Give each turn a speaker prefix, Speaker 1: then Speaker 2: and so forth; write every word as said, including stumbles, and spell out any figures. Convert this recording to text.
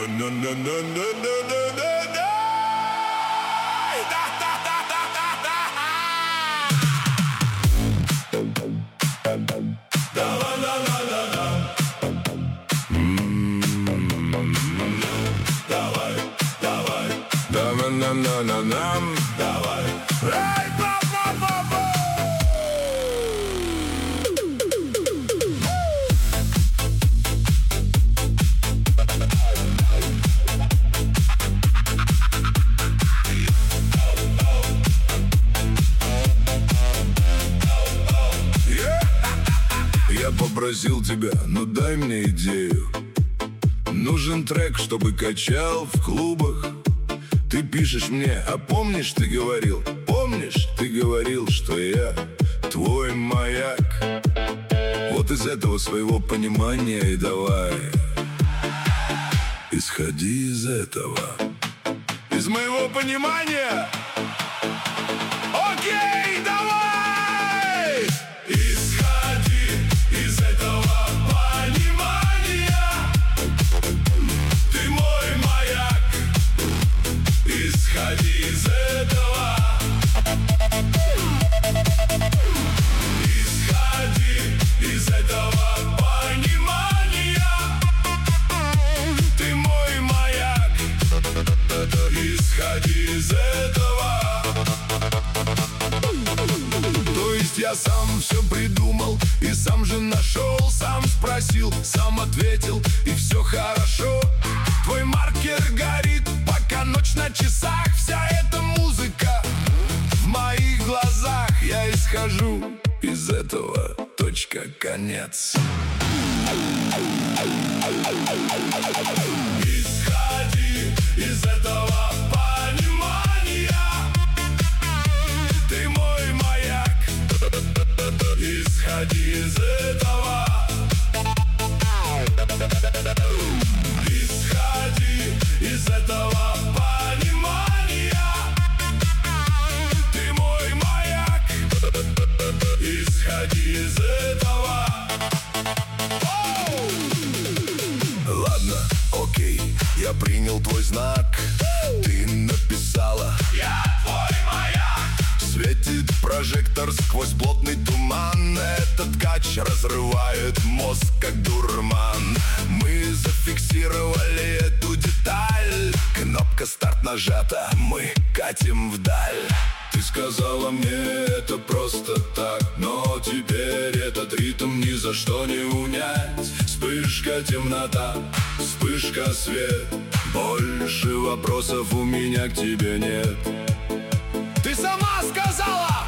Speaker 1: Нам давай. Эй, ба-ба-ба-ба! Я попросил тебя, ну дай мне идею. Нужен трек, чтобы качал в клубах. Ты пишешь мне, а помнишь, ты говорил, помнишь, ты говорил, что я твой маяк. Вот из этого своего понимания и давай. Исходи из этого. Из моего понимания. Окей, давай! Исходи из этого понимания. Ты мой маяк. Исходи из этого. Исходи из этого понимания. Ты мой маяк. Исходи из этого. То есть я сам все придумал и сам же нашел, сам спросил, сам ответил, и все хорошо. Твой маркер горит, пока ночь на часах. Вся эта музыка в моих глазах. Я исхожу из этого. Точка, конец. Исходи из этого понимания. Ты мой маяк. Исходи из этого. Исходи из этого понимания. Ты мой маяк. Исходи из этого. Ладно, окей, я принял твой знак. Ты написала: я твой маяк. Светит прожектор сквозь плотный туман. Этот ткач разрывает мозг, как дурман. Мы зафиксировали эту деталь. Кнопка старт нажата, мы катим вдаль. Ты сказала мне это просто так, но теперь этот ритм ни за что не унять. Вспышка темнота, вспышка свет. Больше вопросов у меня к тебе нет. Ты сама сказала!